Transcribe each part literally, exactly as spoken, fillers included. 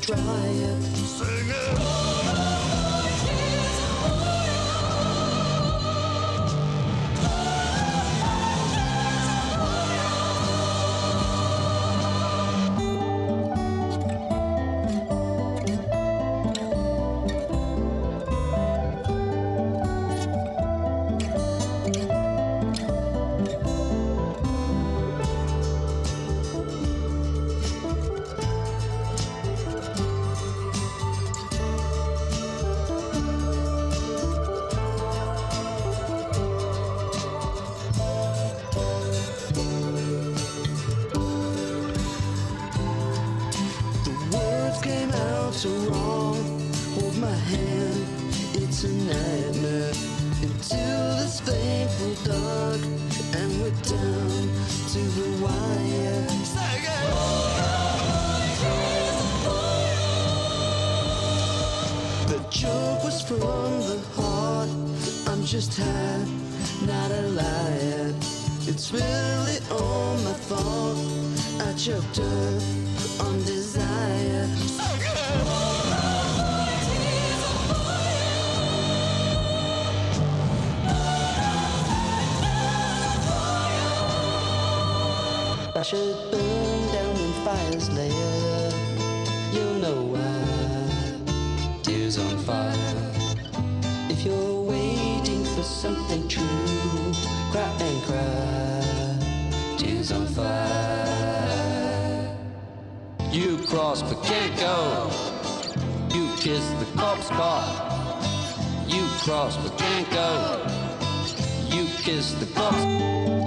try it. Sing it. So wrong, hold my hand, it's a nightmare. Into this fateful dark, and we're down to the wire. Sing it! The joke was from the heart, I'm just high, not a liar. It's really all my fault, I choked up on desire. Sing it! I should burn down in fire's lair. You'll know why. Tears on fire. If you're waiting for something true, cry and cry. Tears on fire. You cross but can't go. You kiss the corpse spot. You cross but can't go. You kiss the corpse.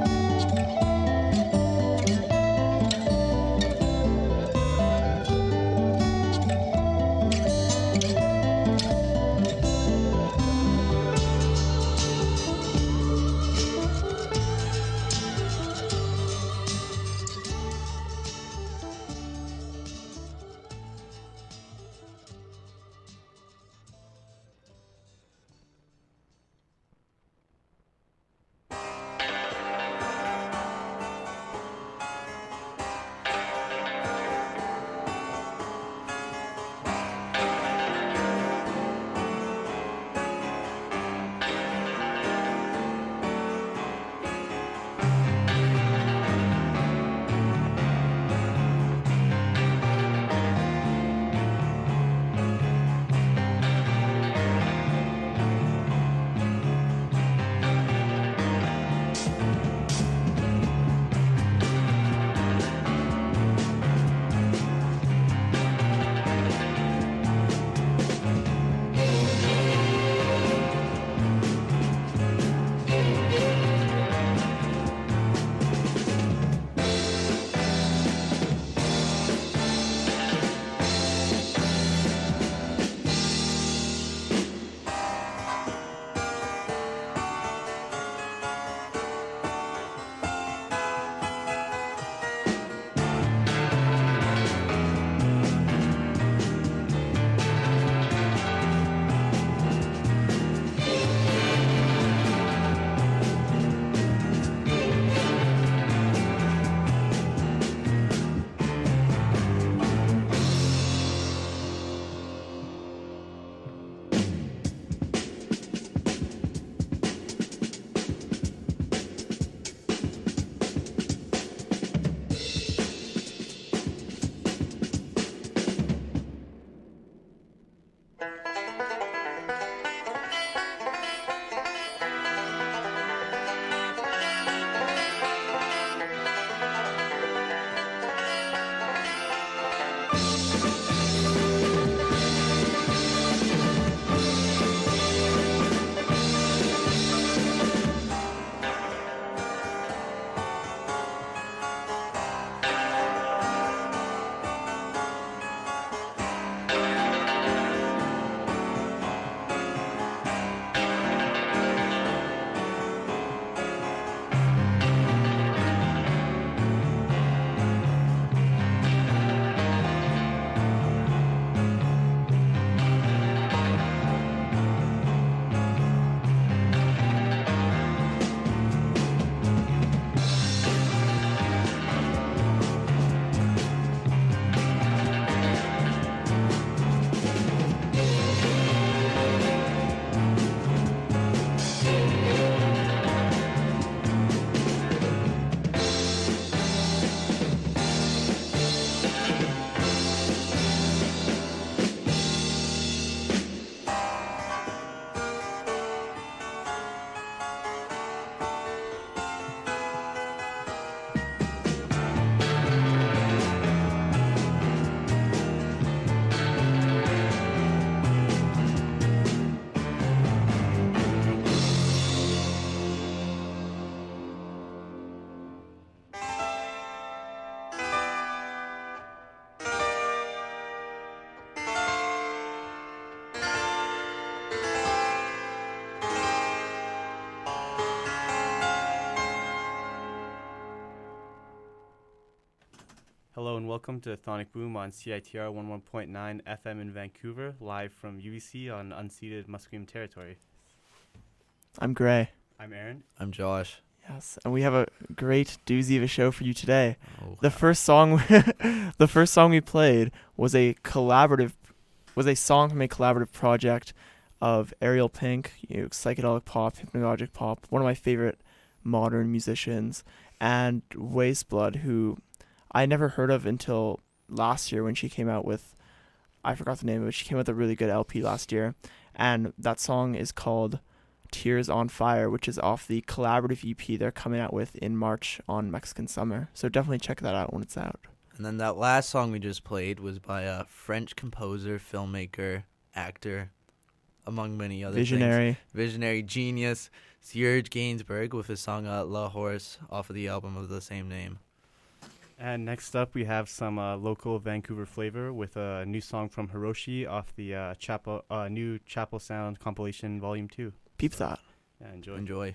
welcome to Thonic Boom on C I T R one oh one point nine F M in Vancouver, live from U B C on unceded Musqueam territory. I'm Gray. I'm Aaron. I'm Josh. Yes, and we have a great doozy of a show for you today. Oh, the first song, the first song we played was a collaborative, was a song from a collaborative project of Ariel Pink, you know, psychedelic pop, hypnagogic pop, one of my favorite modern musicians, and Wasteblood, who I never heard of until last year when she came out with, I forgot the name of it, she came out with a really good L P last year, and that song is called Tears on Fire, which is off the collaborative E P they're coming out with in March on Mexican Summer, so definitely check that out when it's out. And then that last song we just played was by a French composer, filmmaker, actor, among many other Visionary. things. Visionary genius, Serge Gainsbourg with his song uh, La Horse off of the album of the same name. And next up, we have some uh, local Vancouver flavor with a new song from Hiroshi off the uh, Chapel, uh, new Chapel Sound compilation Volume two. Peep that. Yeah, enjoy. Enjoy.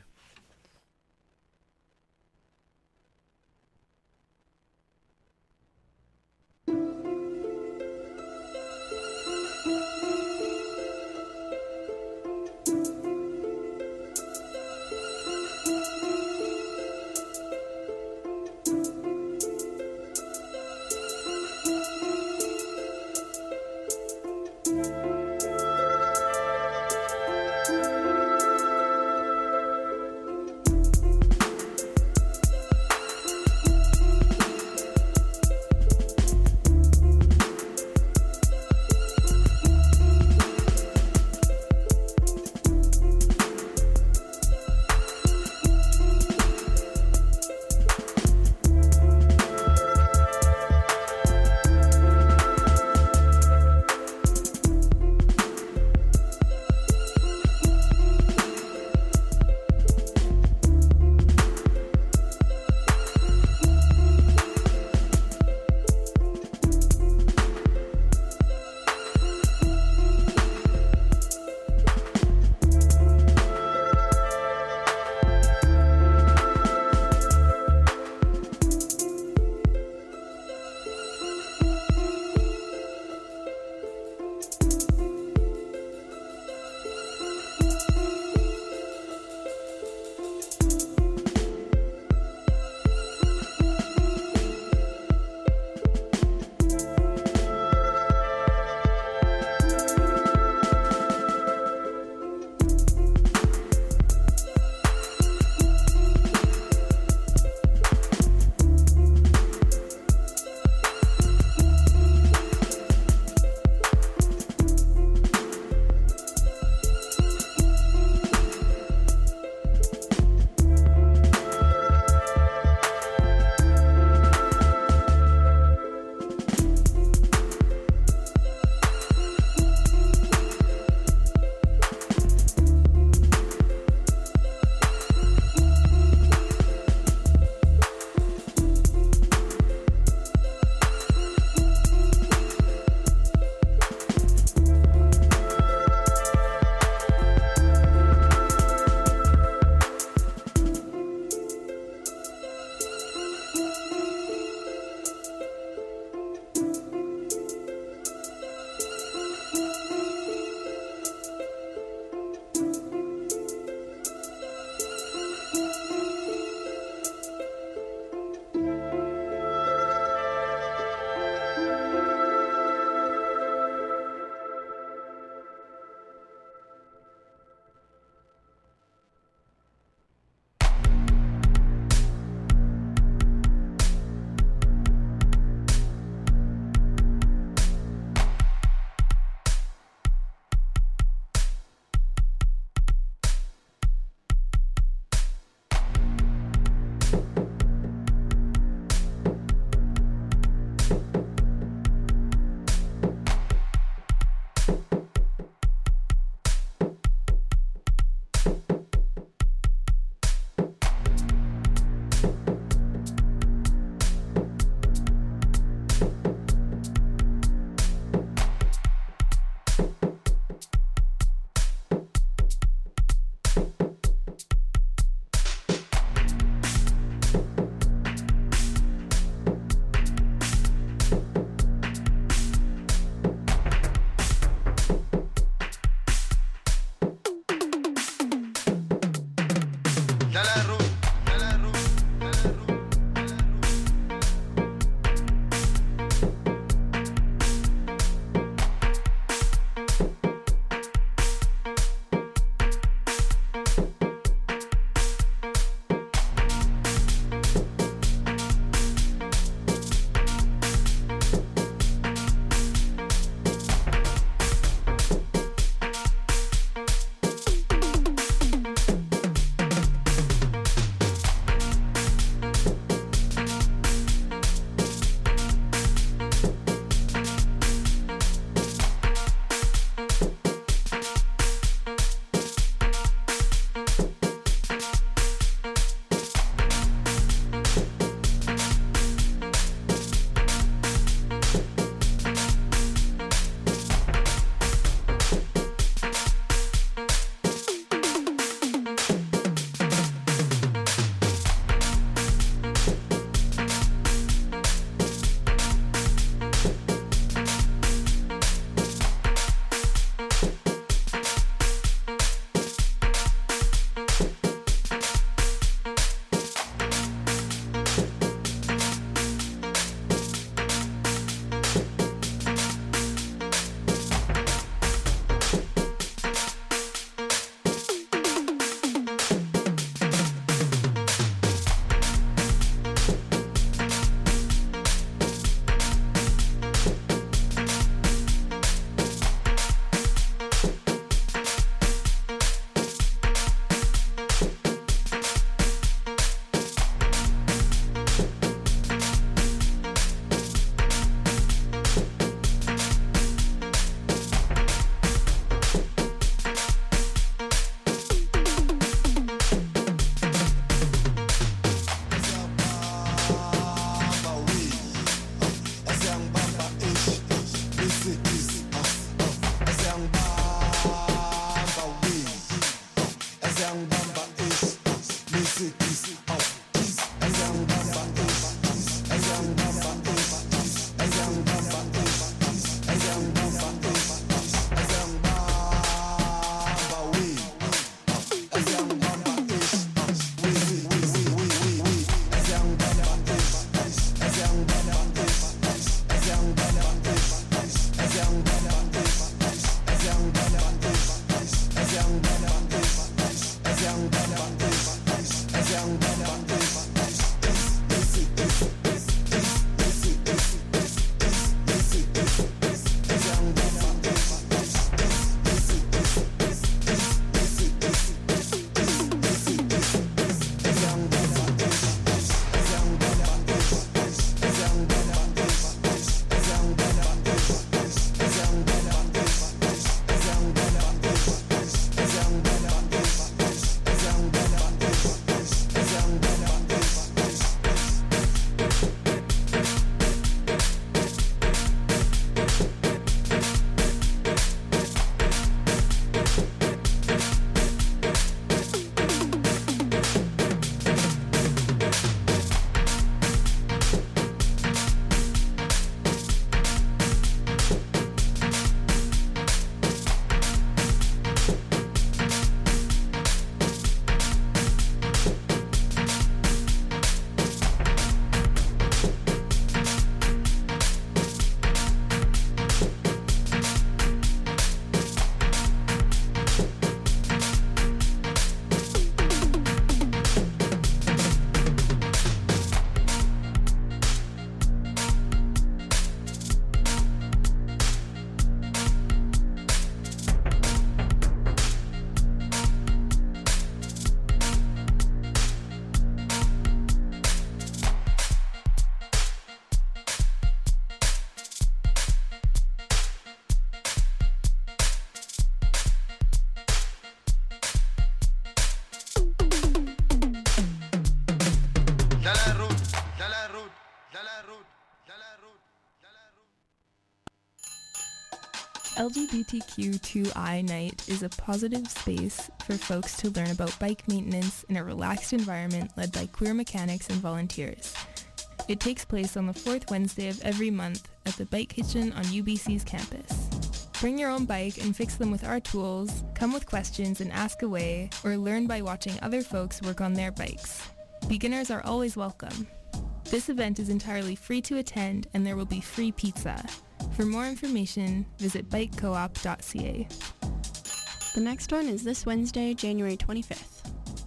L G B T Q two I Night is a positive space for folks to learn about bike maintenance in a relaxed environment led by queer mechanics and volunteers. It takes place on the fourth Wednesday of every month at the Bike Kitchen on U B C's campus. Bring your own bike and fix them with our tools, come with questions and ask away, or learn by watching other folks work on their bikes. Beginners are always welcome. This event is entirely free to attend and there will be free pizza. For more information, visit bike co op dot c a. The next one is this Wednesday, January twenty-fifth.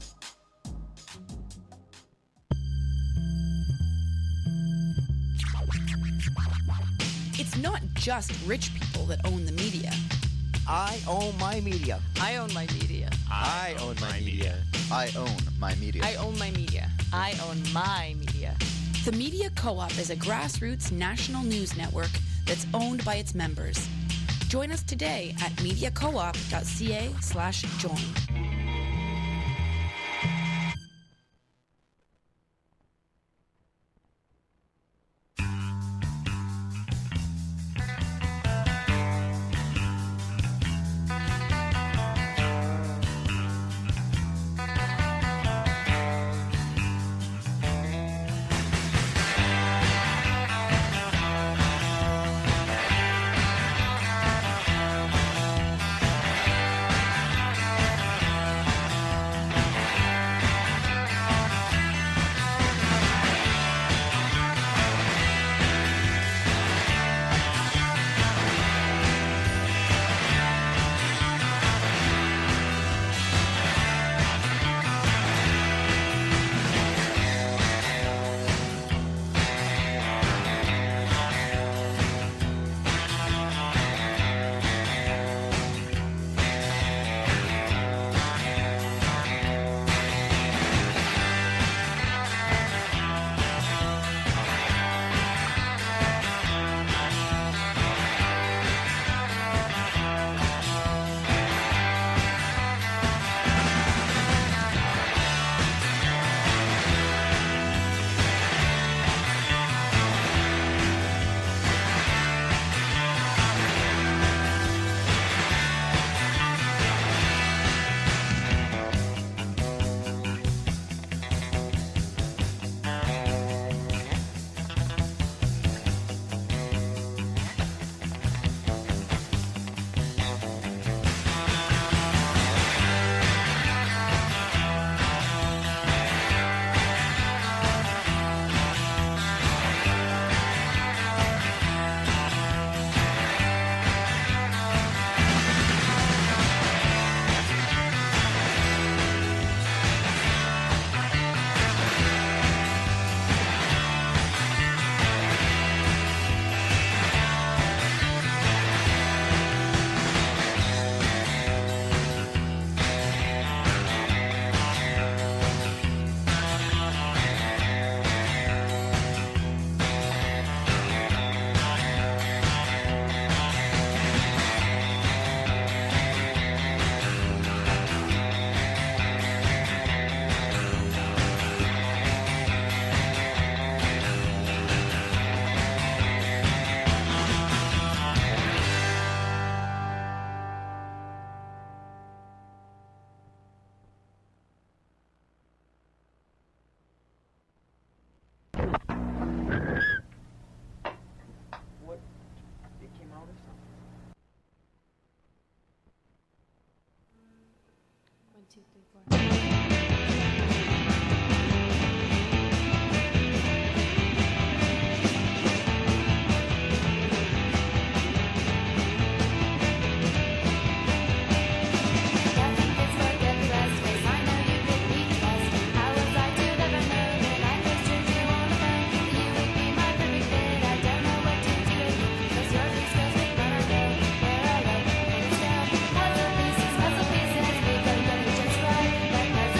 It's not just rich people that own the media. I own my media. I own my media. I own my media. I own my media. I own my media. I own my media. The Media Co-op is a grassroots national news network that's owned by its members. Join us today at media co op dot c a slash join. two, three, four. Puzzle pieces, puzzle pieces, we could get it just right.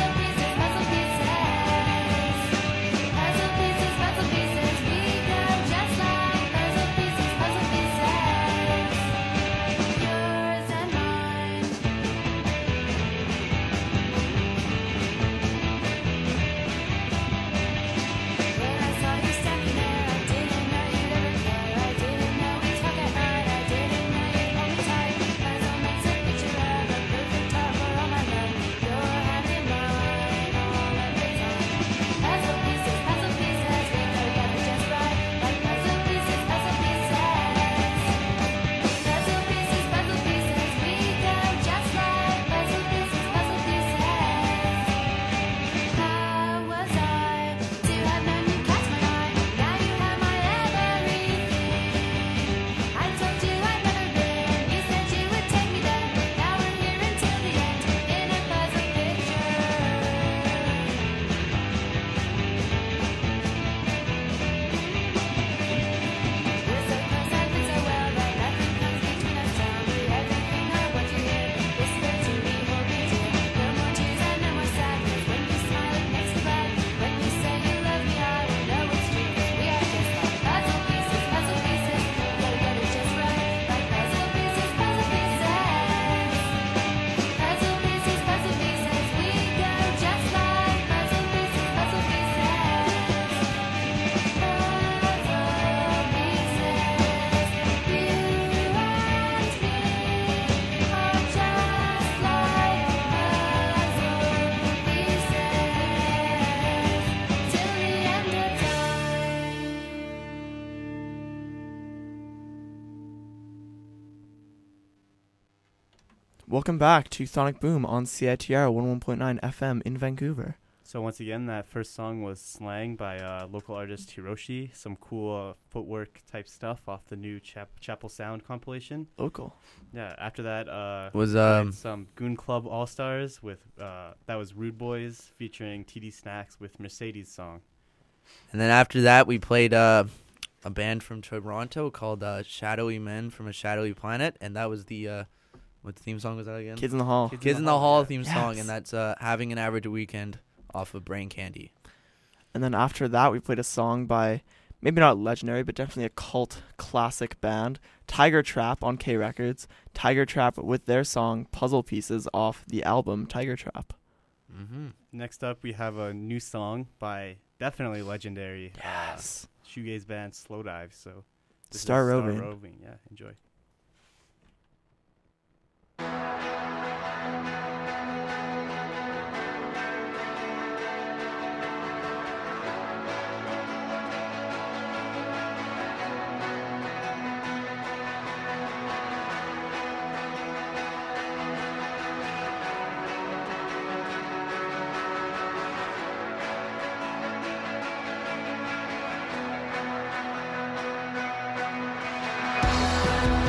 Welcome back to Sonic Boom on C I T R one oh one point nine F M in Vancouver. So once again, that first song was Slang by uh, local artist Hiroshi. Some cool uh, footwork type stuff off the new Chap- Chapel Sound compilation. Local. Yeah. After that, uh, Was, we played um, some Goon Club All Stars with uh, that was Rude Boys featuring T D Snacks with Mercedes song. And then after that, we played uh, a band from Toronto called uh, Shadowy Men from a Shadowy Planet, and that was the uh, what theme song was that again? Kids in the Hall. Kids, Kids in the Hall, yeah. theme Yes. song, and that's uh, Having an Average Weekend off of Brain Candy. And then after that, we played a song by maybe not legendary, but definitely a cult classic band, Tiger Trap on K Records. Tiger Trap with their song Puzzle Pieces off the album Tiger Trap. Mm-hmm. Next up, we have a new song by definitely legendary Yes. uh, shoegaze band Slowdive. So this Star is Roving. Star Roving. Yeah, enjoy. Thank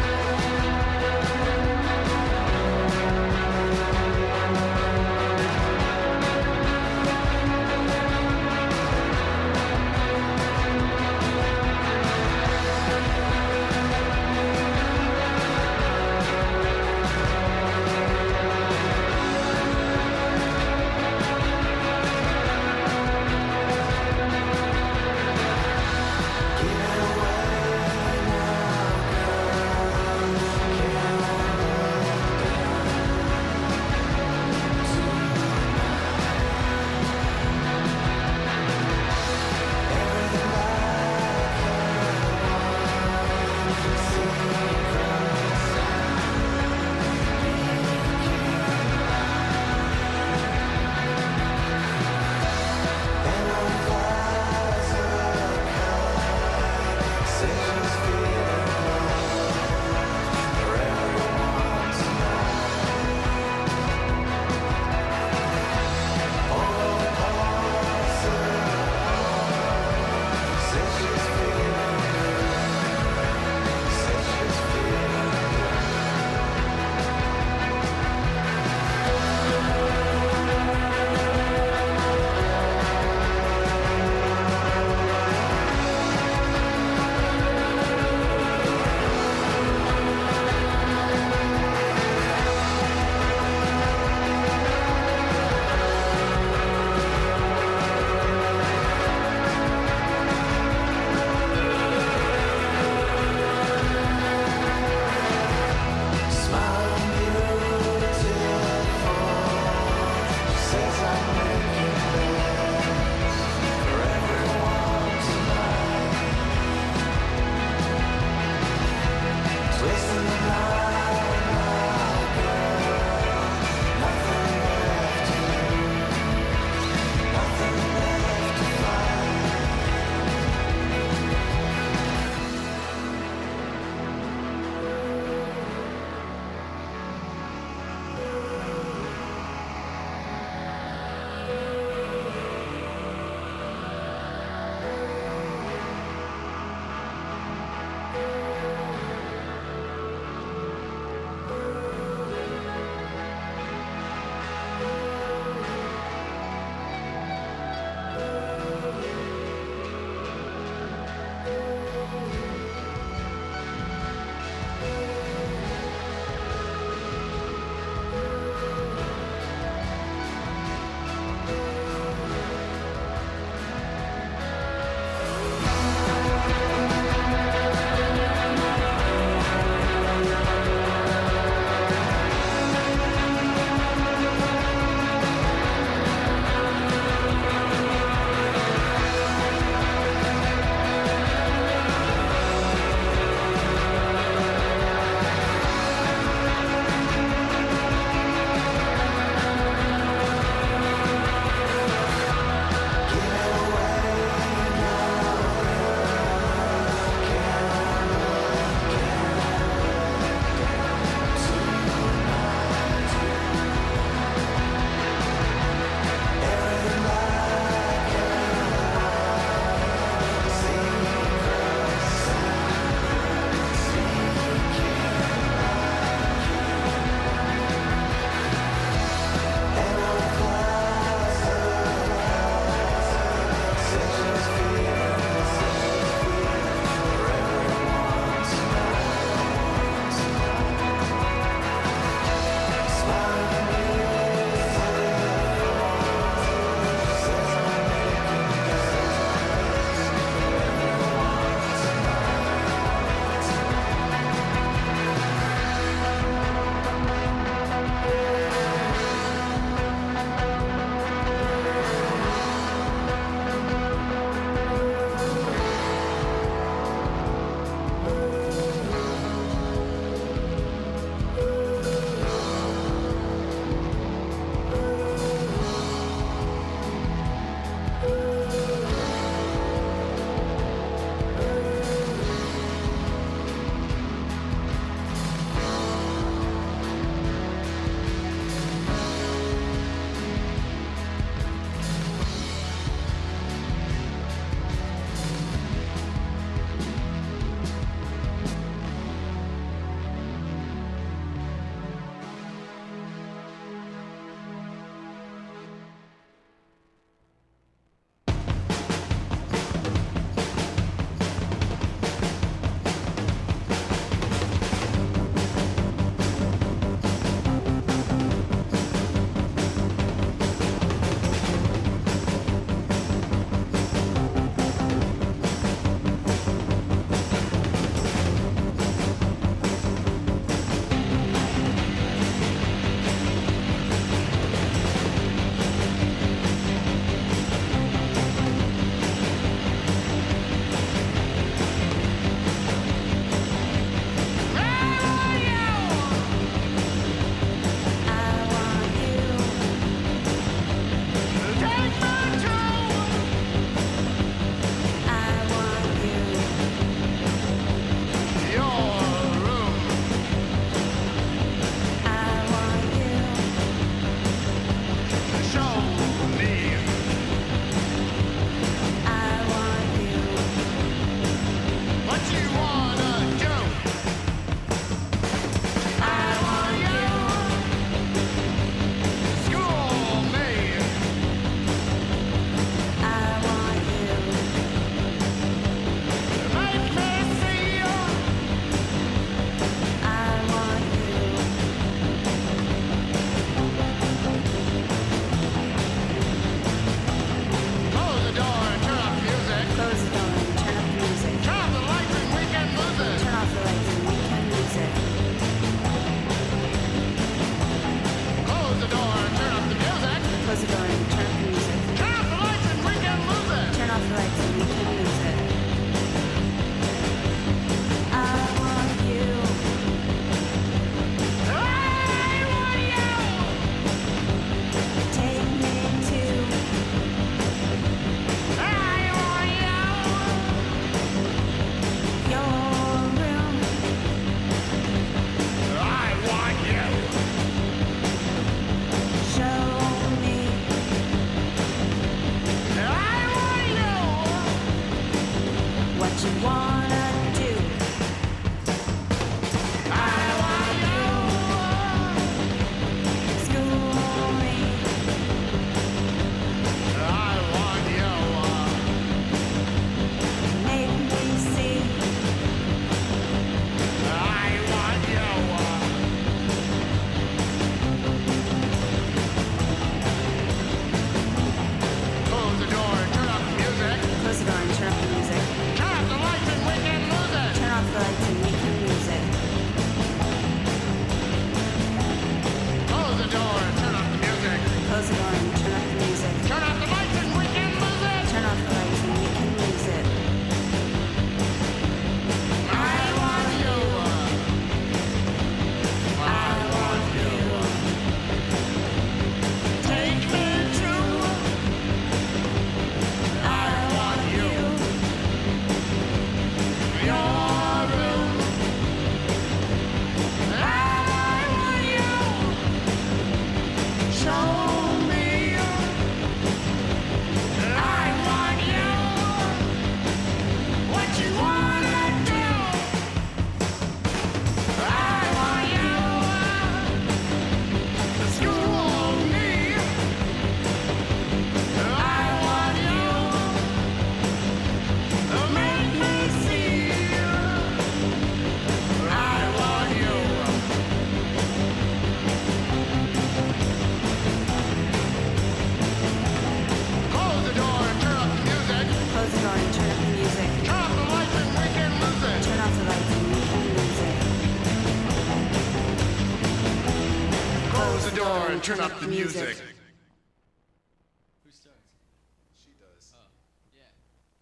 the door and turn up the music. Who starts? She does. Oh, yeah.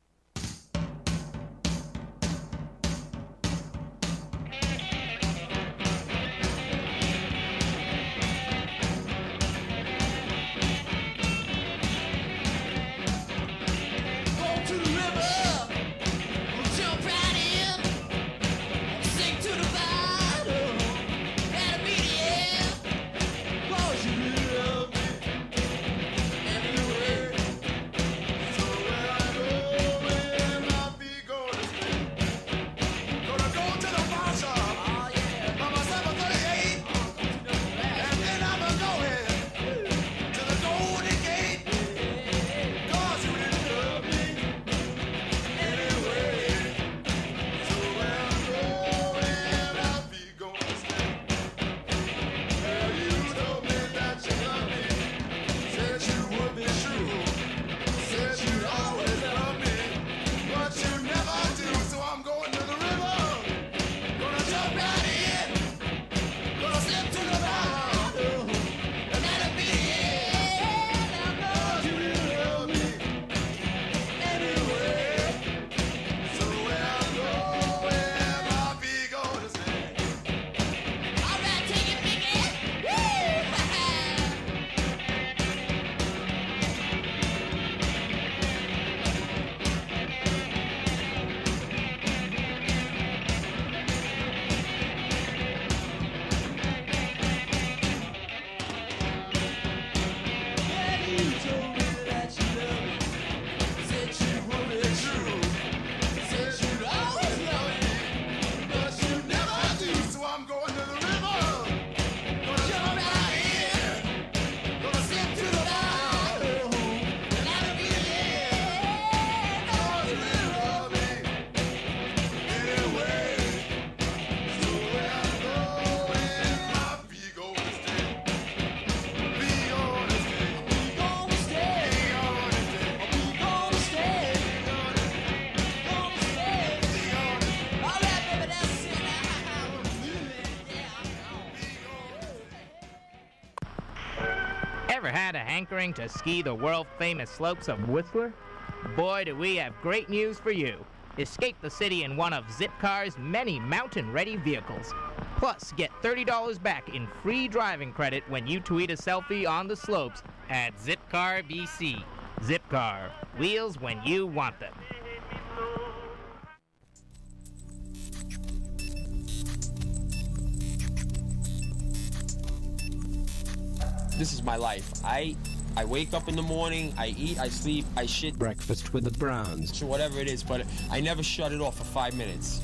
Ever had a hankering to ski the world-famous slopes of Whistler? Boy, do we have great news for you. Escape the city in one of Zipcar's many mountain-ready vehicles. Plus, get thirty dollars back in free driving credit when you tweet a selfie on the slopes at Zipcar B C. Zipcar, wheels when you want them. This is my life. I I wake up in the morning, I eat, I sleep, I shit. Breakfast with the Browns. So whatever it is, but I never shut it off for five minutes.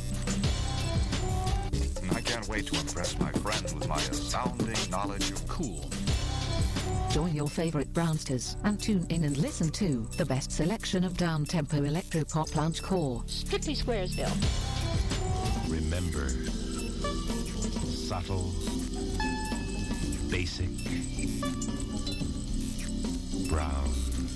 I can't wait to impress my friends with my astounding knowledge of cool. Join your favorite Brownsters and tune in and listen to the best selection of down-tempo electropop loungecore. Strictly Squaresville. Remember, subtle, basic, brown.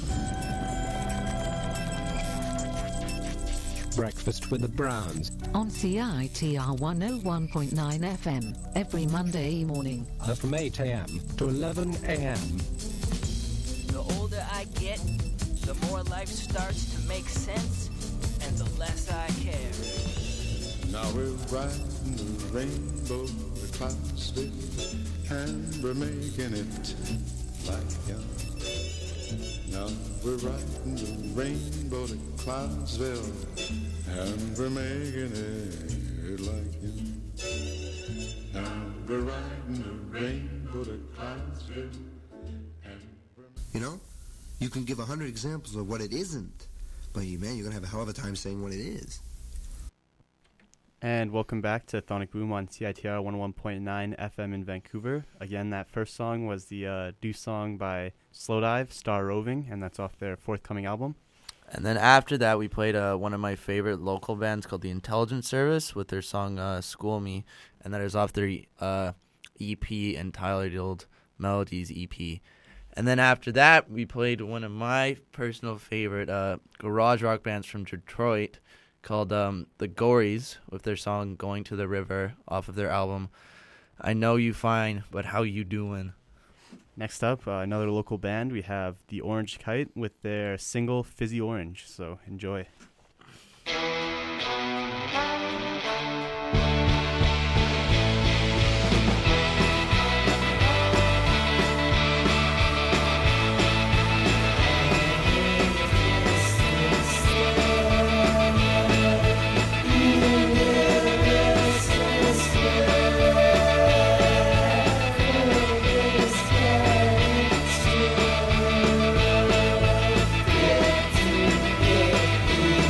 Breakfast with the Browns. On C I T R one oh one point nine F M every Monday morning. Uh, from eight a.m. to eleven a.m. The older I get, the more life starts to make sense, and the less I care. Now we're riding the rainbow to Clarksville, and we're making it like young. Now we're riding the rainbow to Clarksville, and we're making it like young. Now we're riding the rainbow to Clarksville. You know, you can give a hundred examples of what it isn't, but you, man, you're gonna have a hell of a time saying what it is. And welcome back to Thonic Boom on C I T R one oh one point nine F M in Vancouver. Again, that first song was the uh, due song by Slowdive, Star Roving, and that's off their forthcoming album. And then after that, we played uh, one of my favorite local bands called The Intelligence Service with their song uh, School Me, and that is off their uh, E P entitled Melodies E P. And then after that, we played one of my personal favorite uh, garage rock bands from Detroit called um, The Gories with their song Going to the River off of their album I Know You Fine, But How You Doin'. Next up, uh, another local band. We have the Orange Kite with their single Fizzy Orange. So enjoy. Get to get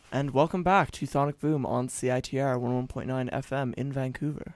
And welcome back to Sonic Boom on C I T R one oh one point nine F M in Vancouver.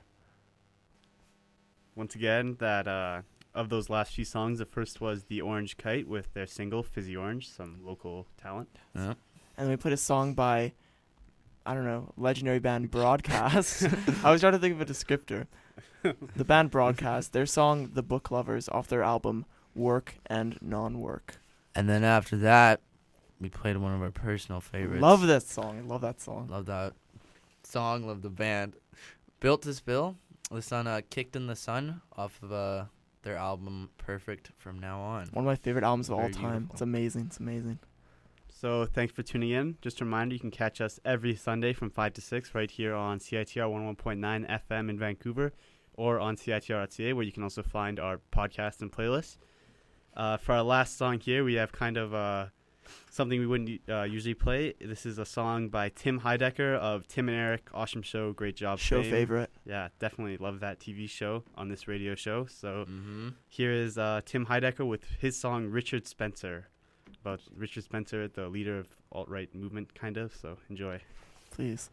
Once again, that uh, of those last few songs, the first was The Orange Kite with their single Fizzy Orange, some local talent. Yeah. And we played a song by, I don't know, legendary band Broadcast. I was trying to think of a descriptor. The band Broadcast, their song The Book Lovers off their album Work and Non-Work. And then after that, we played one of our personal favorites. Love that song. I love that song. Love that song. Love the band. Built to Spill. The Sun uh, Kicked in the Sun off of uh, their album Perfect From Now On. One of my favorite albums of all Very time. beautiful. It's amazing. It's amazing. So thanks for tuning in. Just a reminder, you can catch us every Sunday from five to six right here on C I T R one oh one point nine F M in Vancouver or on C I T R dot C A, where you can also find our podcast and playlists. Uh, for our last song here, we have kind of uh, something we wouldn't uh, usually play. This is a song by Tim Heidecker of Tim and Eric Awesome Show, Great Job Show fame. favorite. Yeah, definitely love that T V show on this radio show. So Mm-hmm. here is uh, Tim Heidecker with his song Richard Spencer, about Richard Spencer, the leader of alt-right movement, kind of. So enjoy. Please.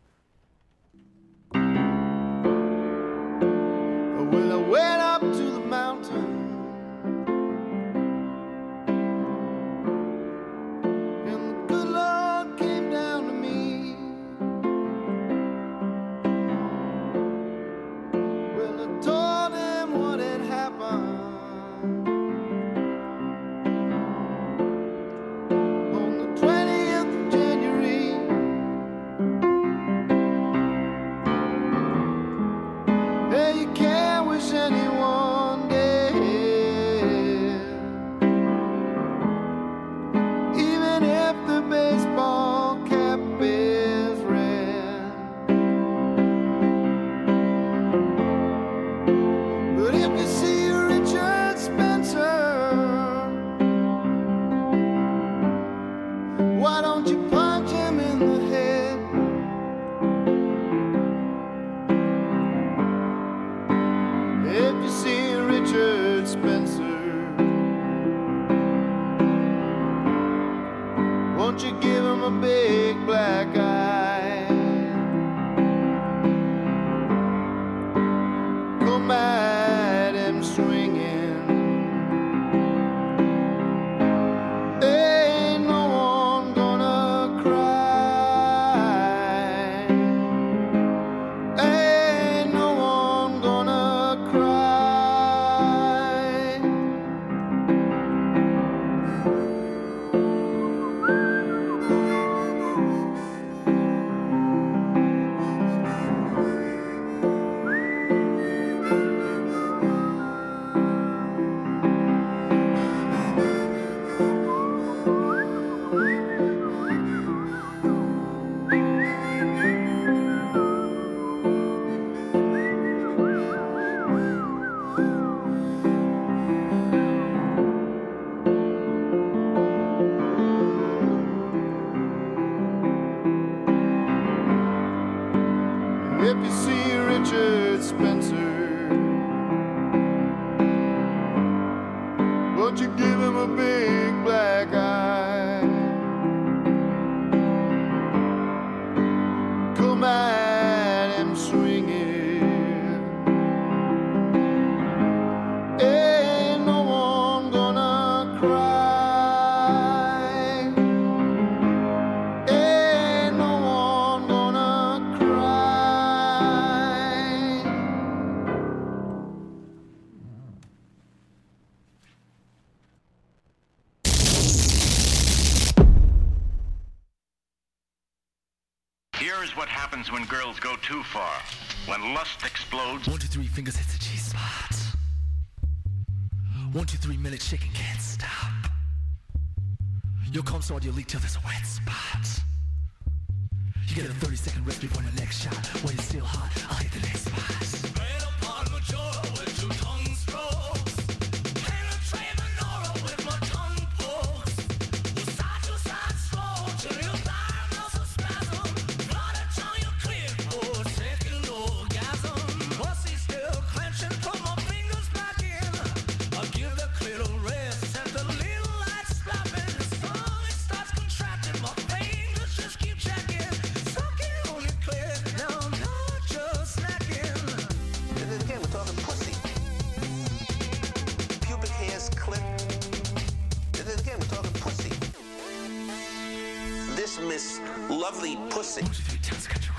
Well, I went up to the mountain and the good Lord came down to me. Well, I told him what had happened on the twentieth of January. Hey, you can't wish anyone dead, even if the baseball cap is red. But if you see Richard Spencer, why don't you punch him in the head? If you see Richard Spencer, won't you give him a big black eye? Come at him swinging. Ain't no one gonna cry. Ain't no one gonna cry. If you see Richard Spencer, won't you give him a big black eye? Come at him swinging. Ain't no one gonna cry. Ain't no one gonna cry. Here is what happens when girls go too far. When lust explodes. One, two, three, fingers hits the G-spot. One, two, three, minute shaking, can't stop. Your cum sword, you leak till there's a wet spot. You get a thirty second rest before the next shot. When it's still hot, I'll hit the next spot. Playing upon my jaw with two tongue strokes. Penetrate menorah with my tongue pokes. With side to side slow till your thigh muscle spasm. Blood tongue you clear for a second orgasm. Pussy still clenching, put my fingers back in. I give the clitoris rest, set the little lights slapping. The song it starts contracting, my fingers just keep checking. lovely pussy. Won't you three times cut your